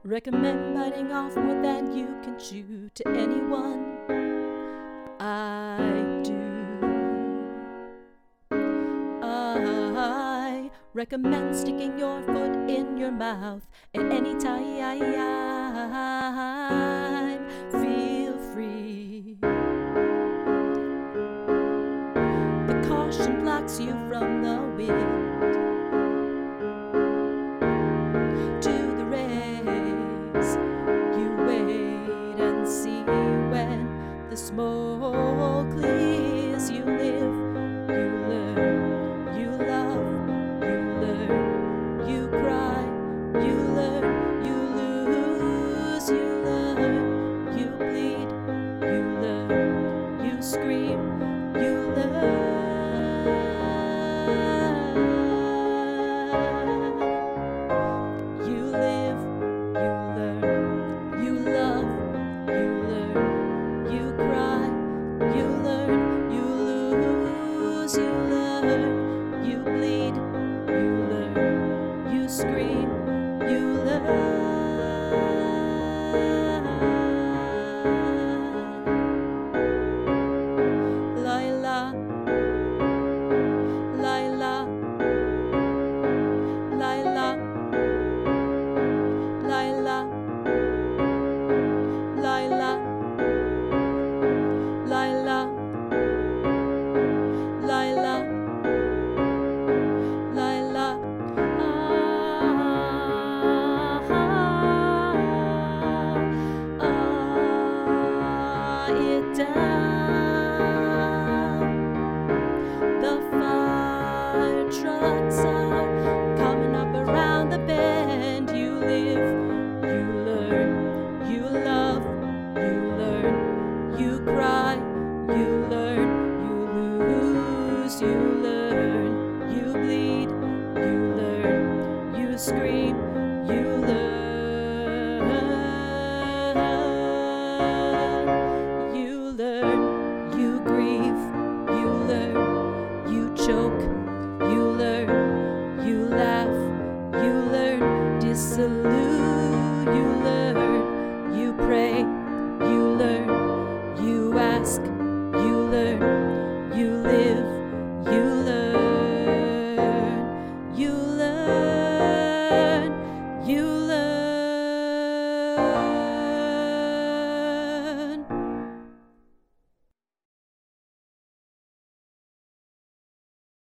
Recommend biting off more than you can chew to anyone. I do. I recommend sticking your foot in your mouth at any time. Feel free. The caution blocks you from the wind. To the rays, you wait and see when the smoke